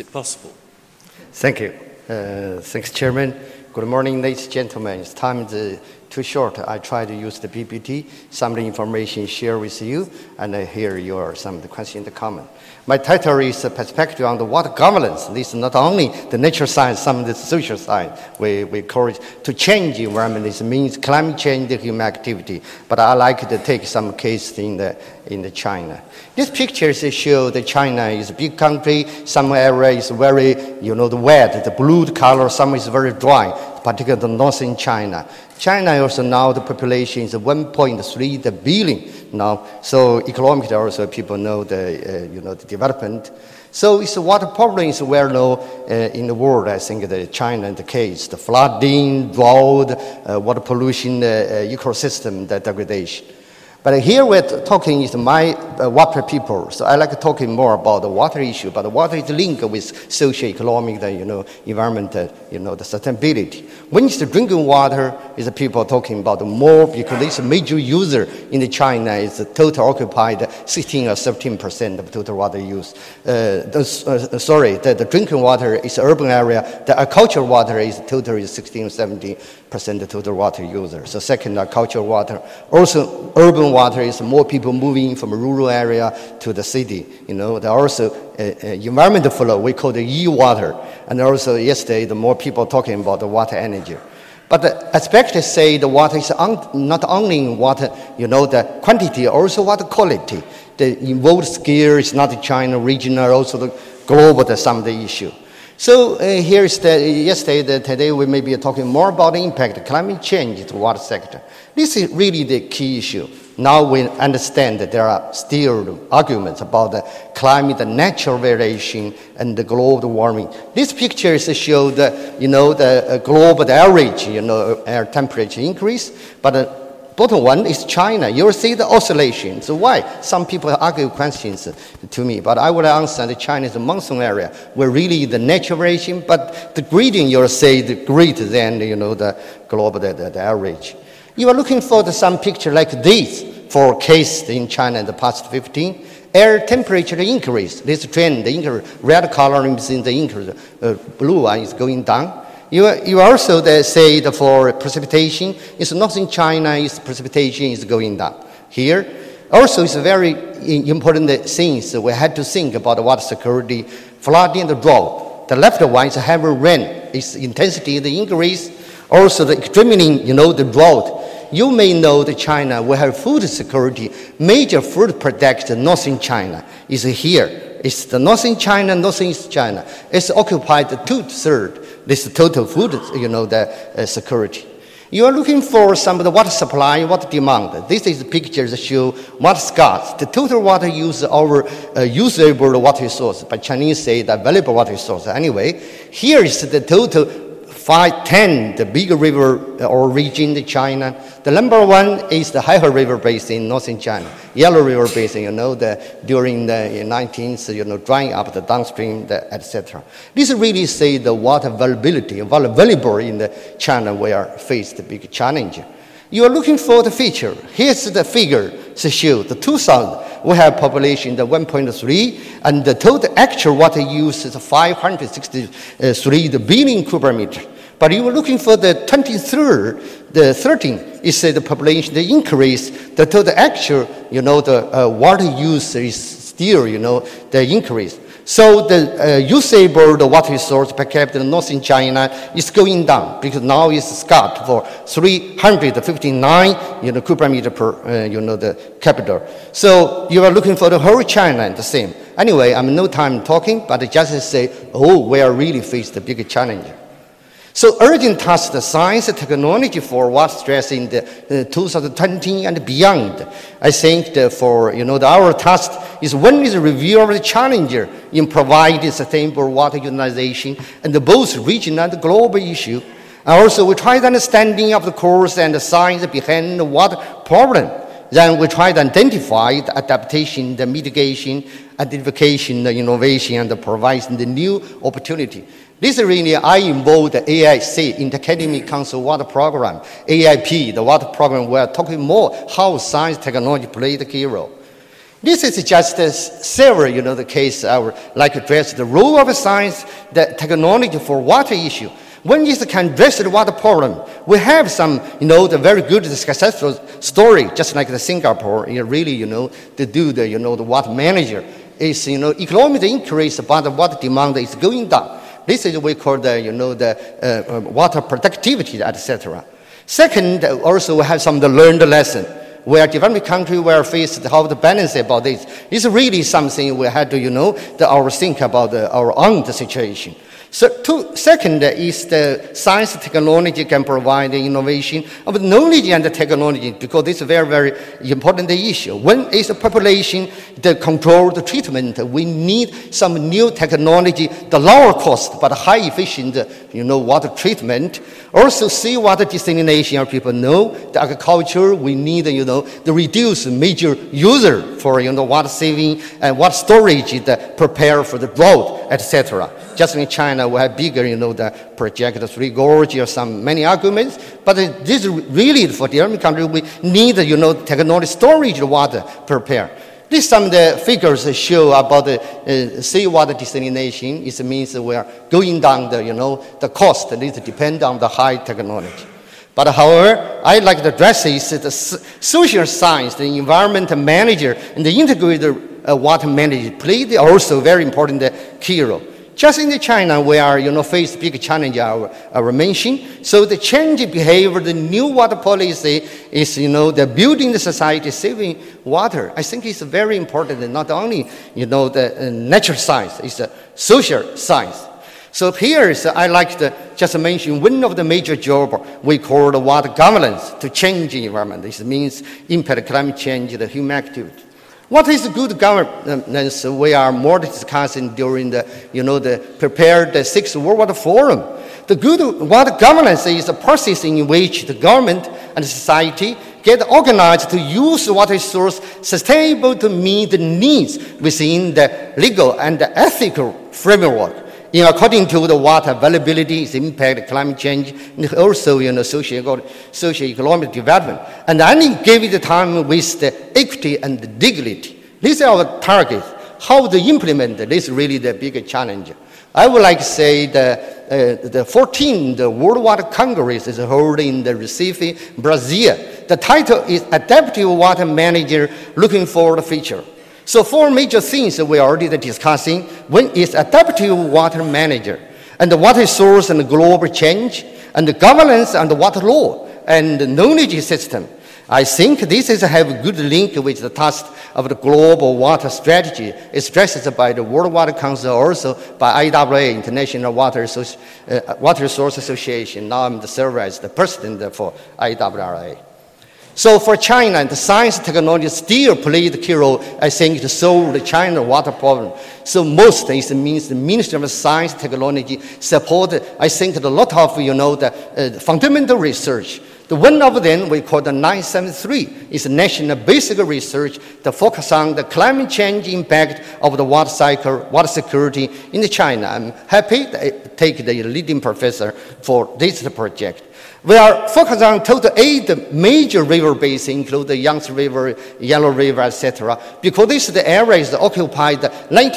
possible. Thank you. Thanks, Chairman. Good morning, ladies and gentlemen. It's time is too short. I try to use the PPT, some of the information share with you, and I hear some of the questions and comments. My title is Perspective on the Water Governance. This is not only the nature science, some of the social science. We encourage to change the environment. This means climate change, the human activity. But I like to take some case in the China. This picture shows that China is a big country. Some area is very, the wet, the blue color. Some is very dry, particularly the northern China. China also now the population is 1.3 billion now. So economically also people know the development. So it's water problem is well known in the world. I think that China in the case, the flooding, drought, water pollution, ecosystem, the degradation. But here we're talking is my water people. So I like talking more about the water issue, but the water is linked with socio-economic, environment, the sustainability. When it's the drinking water, is the people talking about more, because it's a major user in China, is the total occupied 16 or 17% of total water use. The drinking water is urban area, the agricultural water is total is 16 or 17% of total water user. So second, agricultural water. Also, urban water is more people moving from a rural area to the city. There are also environmental flow, we call the e-water. And also yesterday, the more people talking about the water energy. But the aspect say the water is not only in water, the quantity, also water quality. The involved scale is not China regional, also the global, some of the issue. So here is today we may be talking more about the impact of climate change in the water sector. This is really the key issue. Now we understand that there are still arguments about the climate, the natural variation, and the global warming. This picture shows the global average, air temperature increase, but the bottom one is China. You'll see the oscillation. So why? Some people argue questions to me, but I will answer that China is a monsoon area where really the natural variation, but the gradient you'll see the greater than the global the average. You are looking for some picture like this for case in China in the past 15. Air temperature increase. This trend, the increase, red color means the increase, blue one is going down. You also say that for precipitation, it's not in China, precipitation is going down. Here, also it's very important things we had to think about water security, flooding and the drought. The left one is heavy rain, its intensity, the increase. Also the extremely, the drought. You may know that China will have food security. Major food production, northern China, is here. It's the northern China, northeast China. It's occupied 2/3. This total food, the security. You are looking for some of the water supply, water demand. This is the pictures that show water scarce. The total water use our usable water resource, but Chinese say the available water resource. Anyway, here is the total 510, the big river or region in China. The number one is the Haihe River basin in northern China. Yellow River basin, during the 19th, drying up the downstream, etc. This really say the water availability, available in the China where faced the big challenge. You are looking for the feature. Here's the figure to show the 2000. We have population the 1.3, and the total actual water use is 563 billion cubic meter. But you are looking for the 23rd, the 13th, is the population, the increase, the total actual, the water use is still, the increase. So the usable the water resource per capita in northern China is going down because now it's scarce for 359 cubic meter per the capital. So you are looking for the whole China and the same. Anyway, I'm no time talking, but I just say, we are really faced a big challenge. So urgent task, the science and technology for water stress in the 2020 and beyond. I think that for, our task is one is a review of the challenger in providing sustainable water utilization and both regional and global issue. And also we try the understanding of the course and the science behind the water problem. Then we try to identify the adaptation, the mitigation, identification, the innovation, and the providing the new opportunity. This really, I involved the AIC, Inter-Academic Council Water Program, AIP, the water program, we're talking more how science technology play the key role. This is just several, the case I would like to address the role of science, the technology for water issue. When it can address the water problem, we have some, the very good successful story, just like the Singapore, really, to do the, the water manager is, economic increase, but the water demand is going down. This is what we call the, the water productivity, etc. Second, also we have some of the learned lesson. Where developing countries were faced how to balance about this. It's really something we had to, think about our own situation. So second is the science technology can provide the innovation of knowledge and the technology, because this is a very, very important issue. When is the population, the control, the treatment, we need some new technology, the lower cost but high efficient, water treatment. Also seawater desalination, people know the agriculture, we need, the reduce major user for, water saving and water storage that prepare for the drought, etc. Just in China, we have bigger, the project, the Three Gorges, or many arguments. But this is really for the developing country, we need, technology storage water prepare. This some of the figures show about the seawater desalination. It means we are going down the cost. It depends on the high technology. But however, I like to address is the social science, the environment manager, and the integrated water manager played also very important key role. Just in China, we are, face big challenge I mentioned. So the change in behavior, the new water policy is, the building the society, saving water. I think it's very important, and not only, the natural science, it's a social science. So here is, I like to just mention one of the major jobs we call the water governance to change the environment. This means impact climate change, the human activity. What is good governance? We are more discussing during the, the prepared the 6th World Water Forum. The good water governance is a process in which the government and society get organized to use water resource sustainable to meet the needs within the legal and the ethical framework. According to the water availability, its impact, climate change, and also socio-economic development, and only give it time with the equity and the dignity. These are our targets. How to implement this is really the big challenge. I would like to say the 14th World Water Congress is held in the Recife, Brazil. The title is Adaptive Water Manager Looking for the Future. So 4 major things we are already discussing. One is adaptive water manager, and the water source and the global change, and the governance and the water law, and the knowledge system. I think this is have a good link with the task of the global water strategy expressed by the World Water Council, also by IWA, International Water Resource Association. Now I'm the server as the president for IWA. So for China, the science technology still play the key role, I think, to solve the China water problem. So most, it means the Ministry of Science Technology support, I think, a lot of, the fundamental research. The one of them we call the 973 is national basic research to focus on the climate change impact of the water cycle, water security in China. I'm happy to take the leading professor for this project. We are focused on total 8 major river basins, including the Yangtze River, Yellow River, etc. Because this is the areas that occupy the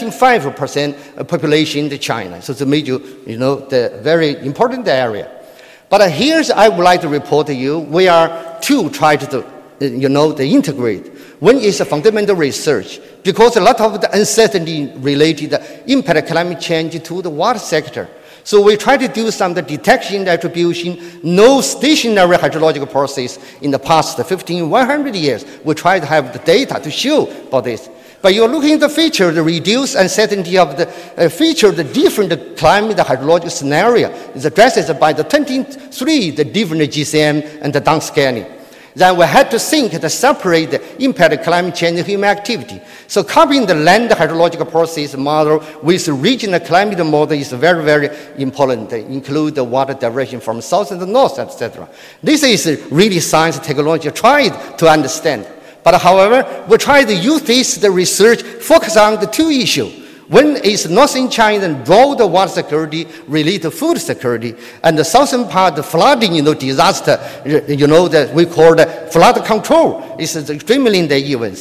95% population in China. So it's a major, the very important area. But here's I would like to report to you, we are try to, to integrate. One is a fundamental research, because a lot of the uncertainty related impact climate change to the water sector. So we try to do some detection, attribution, no stationary hydrological process in the past 100 years. We try to have the data to show about this. But you're looking at the feature, the reduced uncertainty of the feature, the different climate hydrological scenario is addressed by the 23, the different GCM and the downscaling. Then we had to think to separate the impact of climate change and human activity. So copying the land hydrological process model with regional climate model is very, very important. They include the water direction from south and north, etc. This is really science technology tried to understand. But however, we try to use this, the research, focus on the 2 issues. One is northern China, drought water security, related to food security, and the southern part, the flooding, disaster, that we call the flood control. This is extremely in the events.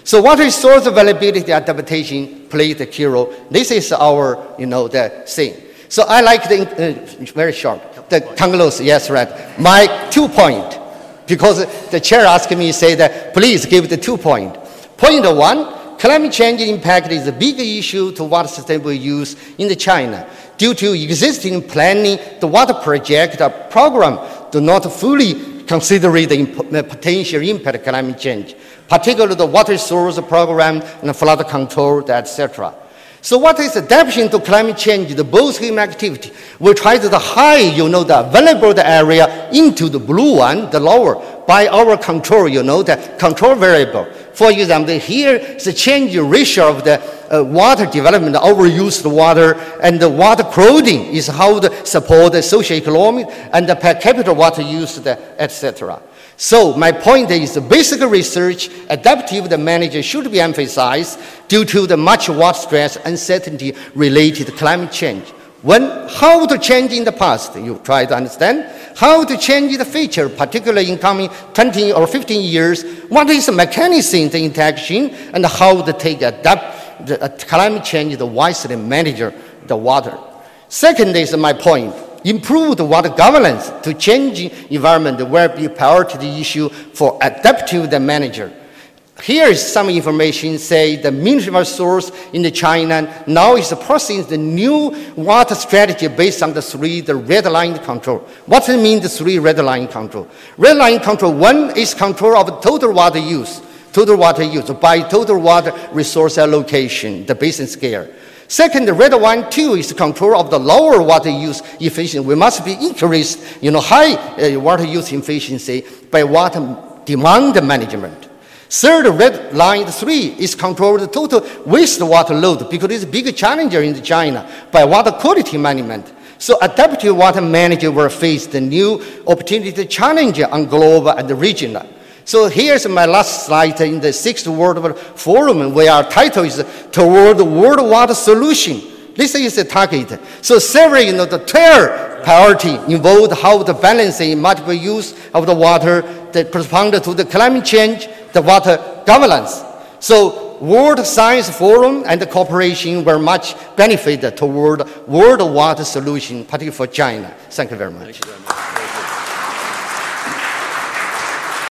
So water resource availability adaptation plays a key role. This is our, the thing. So I like the, very short, the conclusion, yes, right. My 2 point, because the chair asked me, say that, please give the 2 point. Point 1, climate change impact is a big issue to water sustainable use in China. Due to existing planning, the water project program do not fully consider the potential impact of climate change, particularly the water resource program and flood control, etc. So what is adaptation to climate change? The both human activity. We try to hide, the available area into the blue one, the lower, by our control, the control variable. For example, here is the change ratio of the water development, overused water, and the water crowding is how to support the socio-economic and the per capita water use, etc. So my point is the basic research, adaptive management should be emphasized due to the much water stress, uncertainty related to climate change. How to change in the past, you try to understand. How to change in the future, particularly in coming 20 or 15 years. What is the mechanism, the interaction, and how to adapt the climate change, the wisely manage the water. Second is my point. Improve the water governance to change environment will be a priority issue for adaptive manager. Here is some information, say the mineral source in China now is processing the new water strategy based on the red line control. What does it mean, the 3 red line control? Red line control, 1 is control of total water use by total water resource allocation, the basin scale. Second, the red one, 2 is control of the lower water use efficiency. We must be increased, high water use efficiency by water demand management. Third, red line 3 is control the total wastewater load because it's a big challenger in China by water quality management. So adaptive water management will face the new opportunity challenge on global and regional. So here's my last slide in the 6th World Forum, where our title is Toward the World Water Solution. This is the target. So several, the 12 priority involved how the balancing multiple use of the water that correspond to the climate change, the water governance. So World Science Forum and the cooperation will much benefit toward world water solution, particularly for China. Thank you very much.